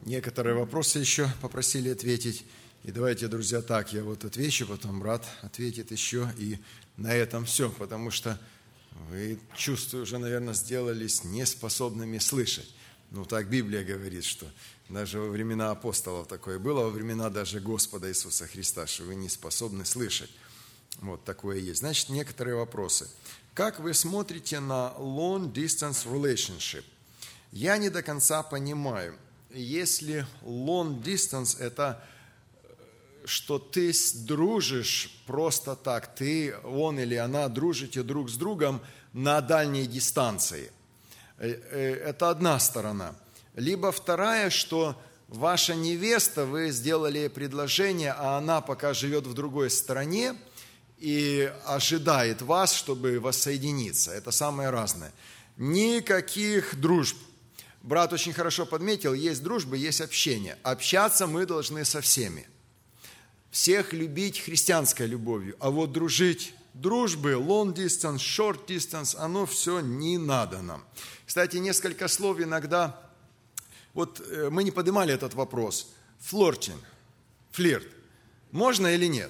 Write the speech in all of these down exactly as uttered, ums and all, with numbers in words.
некоторые вопросы еще попросили ответить. И давайте, друзья, так, я вот отвечу, потом брат ответит еще, и на этом все, потому что вы, чувствую, уже, наверное, сделались неспособными слышать. Ну, так Библия говорит, что даже во времена апостолов такое было, во времена даже Господа Иисуса Христа, что вы не способны слышать. Вот такое есть. Значит, некоторые вопросы. Как вы смотрите на long distance relationship? Я не до конца понимаю. Если long distance – это что ты дружишь просто так, ты, он или она дружите друг с другом на дальней дистанции. Это одна сторона. Либо вторая, что ваша невеста, вы сделали ей предложение, а она пока живет в другой стране и ожидает вас, чтобы воссоединиться. Это самое разное. Никаких дружб. Брат очень хорошо подметил, есть дружба, есть общение. Общаться мы должны со всеми. Всех любить христианской любовью, а вот дружить, дружбы, long distance, short distance, оно все не надо нам. Кстати, несколько слов иногда, вот мы не поднимали этот вопрос, флиртинг, флирт, можно или нет?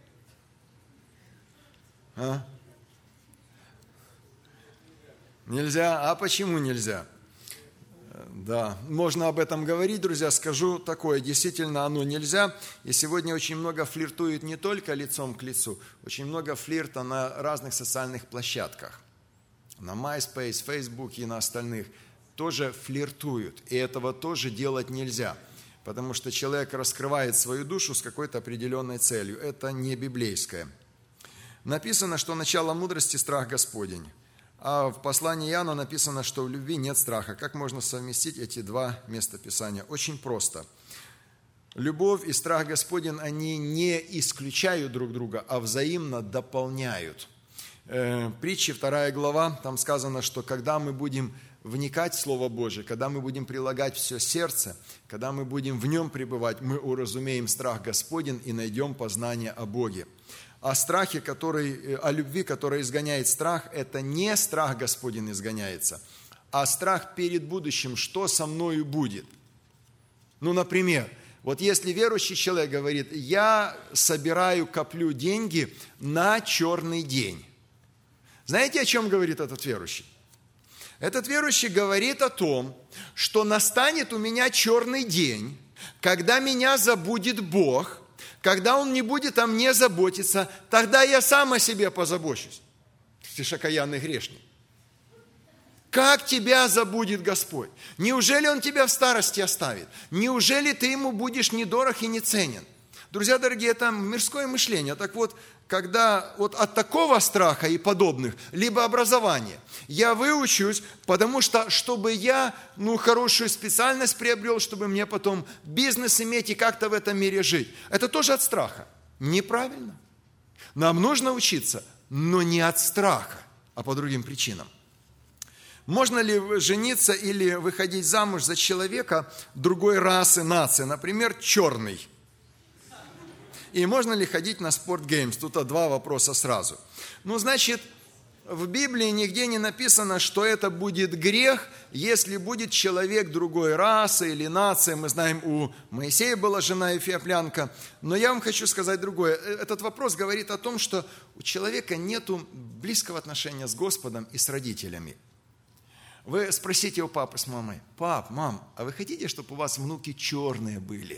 А? Нельзя? А почему нельзя? Да, можно об этом говорить, друзья, скажу такое, действительно оно нельзя, и сегодня очень много флиртуют не только лицом к лицу, очень много флирта на разных социальных площадках, на MySpace, Facebook и на остальных, тоже флиртуют, и этого тоже делать нельзя, потому что человек раскрывает свою душу с какой-то определенной целью, это не библейское. Написано, что начало мудрости – страх Господень. А в послании Иоанна написано, что в любви нет страха. Как можно совместить эти два местописания? Очень просто. Любовь и страх Господень, они не исключают друг друга, а взаимно дополняют. Э, притчи, вторая глава, там сказано, что когда мы будем вникать в Слово Божие, когда мы будем прилагать все сердце, когда мы будем в нем пребывать, мы уразумеем страх Господень и найдем познание о Боге. О страхе, который, о любви, которая изгоняет страх, это не страх Господень изгоняется, а страх перед будущим, что со мною будет. Ну, например, вот если верующий человек говорит, я собираю, коплю деньги на черный день. Знаете, о чем говорит этот верующий? Этот верующий говорит о том, что настанет у меня черный день, когда меня забудет Бог, когда Он не будет о мне заботиться, тогда я сам о себе позабочусь. Ты ж окаянный грешник. Как тебя забудет Господь? Неужели Он тебя в старости оставит? Неужели ты Ему будешь недорог и не ценен? Друзья дорогие, это мирское мышление. Так вот, когда вот от такого страха и подобных, либо образования, я выучусь, потому что, чтобы я ну, хорошую специальность приобрел, чтобы мне потом бизнес иметь и как-то в этом мире жить. Это тоже от страха. Неправильно. Нам нужно учиться, но не от страха, а по другим причинам. Можно ли жениться или выходить замуж за человека другой расы, нации, например, черный? И можно ли ходить на спортгеймс? Тут два вопроса сразу. Ну, значит, в Библии нигде не написано, что это будет грех, если будет человек другой расы или нации. Мы знаем, у Моисея была жена эфиоплянка. Но я вам хочу сказать другое. Этот вопрос говорит о том, что у человека нет близкого отношения с Господом и с родителями. Вы спросите у папы с мамой, пап, мам, а вы хотите, чтобы у вас внуки черные были?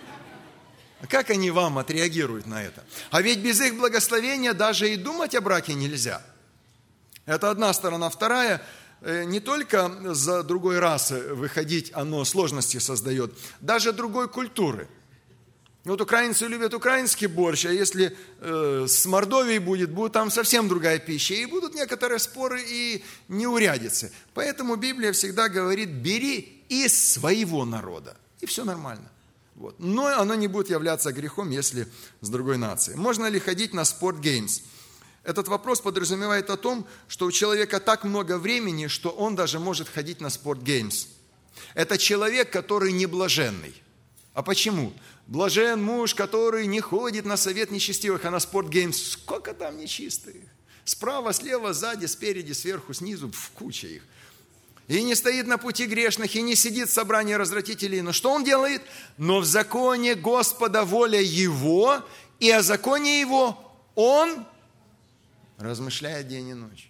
Как они вам отреагируют на это? А ведь без их благословения даже и думать о браке нельзя. Это одна сторона. Вторая, не только за другой расы выходить оно сложности создает, даже другой культуры. Вот украинцы любят украинский борщ, а если э, с Мордовией будет, будет там совсем другая пища. И будут некоторые споры и неурядицы. Поэтому Библия всегда говорит, бери из своего народа. И все нормально. Вот. Но оно не будет являться грехом, если с другой нацией. Можно ли ходить на спортгеймс? Этот вопрос подразумевает о том, что у человека так много времени, что он даже может ходить на спортгеймс. Это человек, который не блаженный. А почему? Блажен муж, который не ходит на совет нечестивых, а на спортгеймс. Сколько там нечистых? Справа, слева, сзади, спереди, сверху, снизу, в куча их. и не стоит на пути грешных, и не сидит в собрании развратителей. Но что он делает? Но в законе Господа воля его, и о законе его он размышляет день и ночь.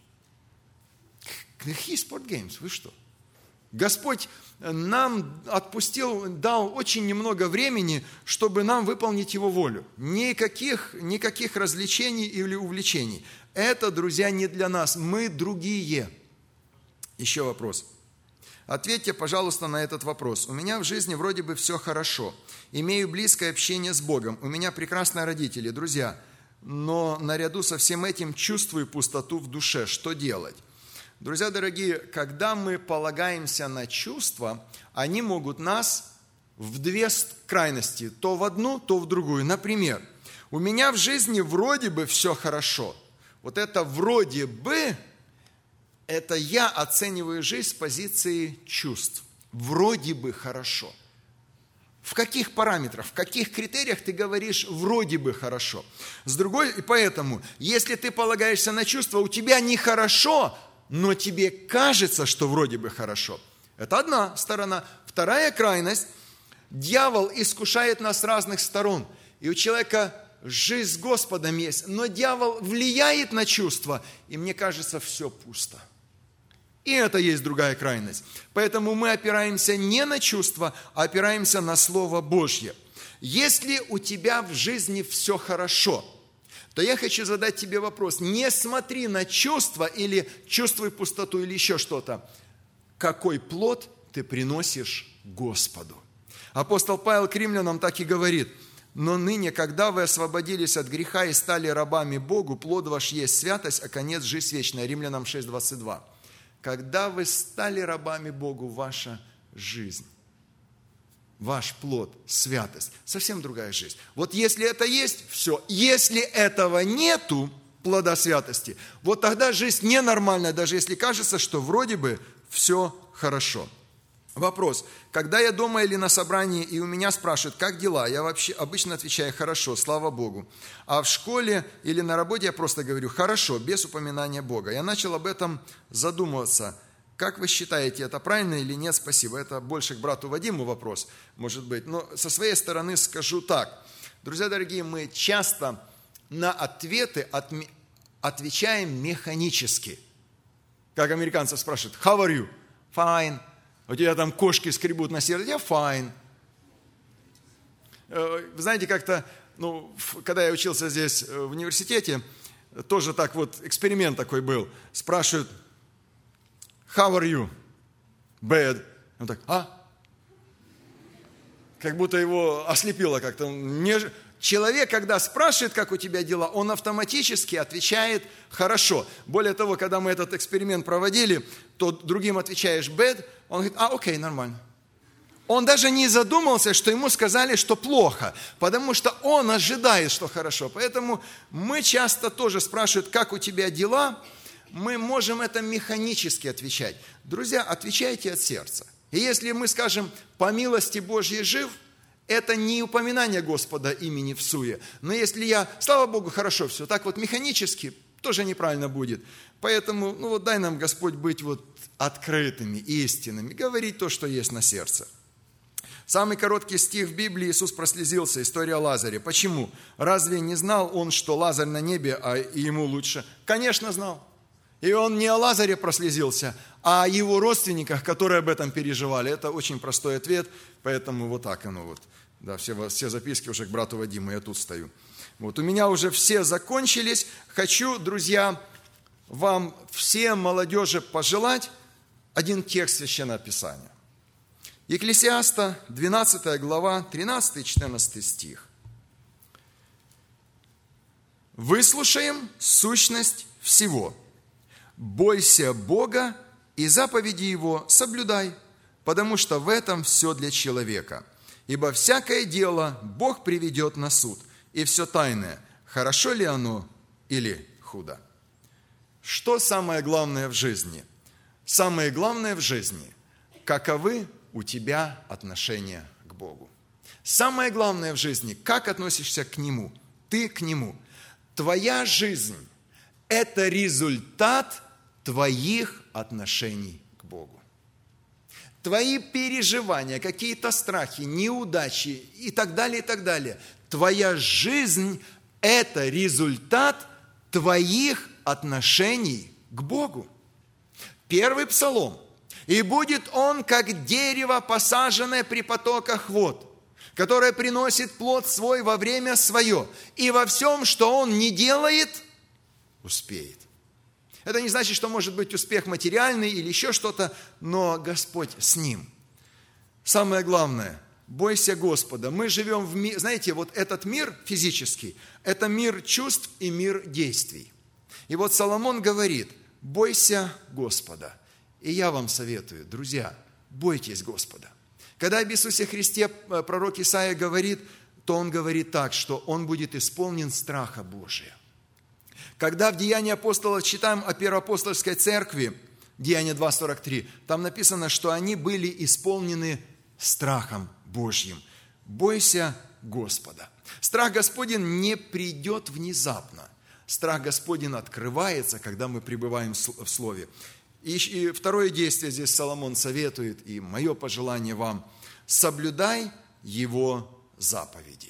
Какие спортгеймс? Вы что? Господь нам отпустил, дал очень немного времени, чтобы нам выполнить Его волю. Никаких, никаких развлечений или увлечений. Это, друзья, не для нас. Мы другие. Еще вопрос. Ответьте, пожалуйста, на этот вопрос. У меня в жизни вроде бы все хорошо. Имею близкое общение с Богом. У меня прекрасные родители, друзья. Но наряду со всем этим чувствую пустоту в душе. Что делать? Друзья дорогие, когда мы полагаемся на чувства, они могут нас в две крайности, то в одну, то в другую. Например, у меня в жизни вроде бы все хорошо. Вот это вроде бы, это я оцениваю жизнь с позиции чувств. Вроде бы хорошо. В каких параметрах, в каких критериях ты говоришь «вроде бы хорошо»? С другой, и поэтому, если ты полагаешься на чувства, у тебя нехорошо, но тебе кажется, что вроде бы хорошо. Это одна сторона. Вторая крайность. Дьявол искушает нас с разных сторон. И у человека жизнь с Господом есть, но дьявол влияет на чувства, и мне кажется, все пусто. И это есть другая крайность. Поэтому мы опираемся не на чувства, а опираемся на Слово Божье. Если у тебя в жизни все хорошо, то я хочу задать тебе вопрос. Не смотри на чувства или чувствуй пустоту или еще что-то. Какой плод ты приносишь Господу? Апостол Павел к римлянам так и говорит. Но ныне, когда вы освободились от греха и стали рабами Богу, плод ваш есть святость, а конец жизнь вечная. Римлянам шесть двадцать два. Когда вы стали рабами Богу, ваша жизнь, ваш плод, святость, совсем другая жизнь. Вот если это есть, все. Если этого нету, плода святости, вот тогда жизнь ненормальная, даже если кажется, что вроде бы все хорошо. Вопрос. Когда я дома или на собрании, и у меня спрашивают, как дела, я вообще обычно отвечаю, хорошо, слава Богу. А в школе или на работе я просто говорю, хорошо, без упоминания Бога. Я начал об этом задумываться. Как вы считаете, это правильно или нет? Спасибо. Это больше к брату Вадиму вопрос, может быть. Но со своей стороны скажу так. Друзья дорогие, мы часто на ответы отме- отвечаем механически. Как американцев спрашивают, how are you? Fine. У тебя там кошки скребут на сердце, я fine. Вы знаете, как-то, ну, когда я учился здесь в университете, тоже так вот, эксперимент такой был. Спрашивают, how are you? Bad. Он так, а? Как будто его ослепило как-то. Не... Человек, когда спрашивает, как у тебя дела, он автоматически отвечает хорошо. Более того, когда мы этот эксперимент проводили, то другим отвечаешь bad, он говорит, а, окей, нормально. Он даже не задумался, что ему сказали, что плохо, потому что он ожидает, что хорошо. Поэтому мы часто тоже спрашивают, как у тебя дела, мы можем это механически отвечать. Друзья, отвечайте от сердца. И если мы скажем, по милости Божьей жив, это не упоминание Господа имени в суе. Но если я, слава Богу, хорошо все, так вот механически, тоже неправильно будет. Поэтому, ну вот дай нам, Господь, быть вот открытыми, истинными, говорить то, что есть на сердце. Самый короткий стих в Библии, Иисус прослезился, история о Лазаре. Почему? Разве не знал он, что Лазарь на небе, а ему лучше? Конечно, знал. И он не о Лазаре прослезился, а о его родственниках, которые об этом переживали. Это очень простой ответ, поэтому вот так оно вот. Да, все, все записки уже к брату Вадиму, я тут стою. Вот, у меня уже все закончились. Хочу, друзья, вам всем молодежи пожелать один текст Священного Писания. Екклесиаста, двенадцатая глава, тринадцатый и четырнадцатый стих. «Выслушаем сущность всего. Бойся Бога и заповеди Его соблюдай, потому что в этом все для человека. Ибо всякое дело Бог приведет на суд, и все тайное, хорошо ли оно или худо». Что самое главное в жизни? Самое главное в жизни – каковы у тебя отношения к Богу. Самое главное в жизни – как относишься к Нему, ты к Нему. Твоя жизнь – это результат твоих отношений к Богу. твои переживания, какие-то страхи, неудачи и так далее, и так далее. Твоя жизнь – это результат твоих отношений к Богу. Первый псалом. «И будет он, как дерево, посаженное при потоках вод, которое приносит плод свой во время свое, и во всем, что он не делает, успеет». Это не значит, что может быть успех материальный или еще что-то, но Господь с ним. Самое главное, бойся Господа. Мы живем в мире, знаете, вот этот мир физический, это мир чувств и мир действий. И вот Соломон говорит, бойся Господа. И я вам советую, друзья, бойтесь Господа. Когда об Иисусе Христе пророк Исаия говорит, то он говорит так, что он будет исполнен страха Божия. Когда в Деянии апостолов читаем о Первоапостольской церкви, Деяния два сорок три, там написано, что они были исполнены страхом Божьим. Бойся Господа. Страх Господень не придет внезапно. Страх Господень открывается, когда мы пребываем в Слове. И второе действие здесь Соломон советует, и мое пожелание вам, соблюдай Его заповеди.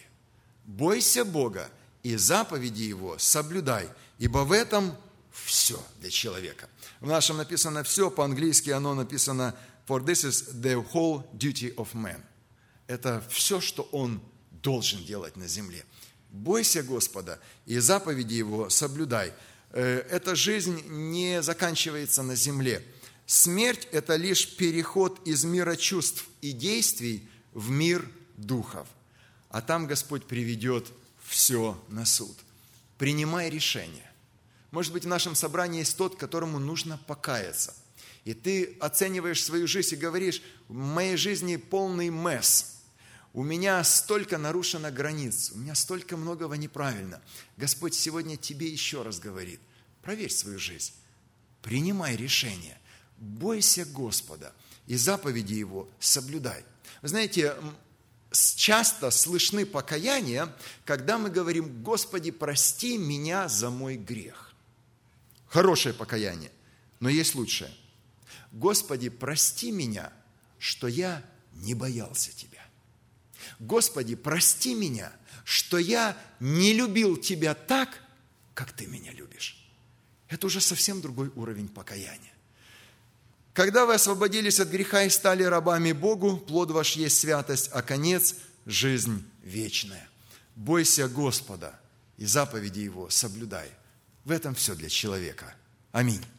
Бойся Бога и заповеди Его соблюдай, ибо в этом все для человека. В нашем написано все, по-английски оно написано «For this is the whole duty of man». Это все, что он должен делать на земле. Бойся Господа и заповеди Его соблюдай. Эта жизнь не заканчивается на земле. Смерть – это лишь переход из мира чувств и действий в мир духов. А там Господь приведет все на суд. Принимай решение. Может быть, в нашем собрании есть тот, которому нужно покаяться. И ты оцениваешь свою жизнь и говоришь, в моей жизни полный месс. У меня столько нарушено границ, у меня столько многого неправильно. Господь сегодня тебе еще раз говорит, проверь свою жизнь, принимай решение, бойся Господа и заповеди Его соблюдай. Вы знаете, часто слышны покаяния, когда мы говорим, Господи, прости меня за мой грех. Хорошее покаяние, но есть лучшее. Господи, прости меня, что я не боялся Тебя. Господи, прости меня, что я не любил Тебя так, как Ты меня любишь. Это уже совсем другой уровень покаяния. Когда вы освободились от греха и стали рабами Богу, плод ваш есть святость, а конец – жизнь вечная. Бойся Господа и заповеди Его соблюдай. В этом все для человека. Аминь.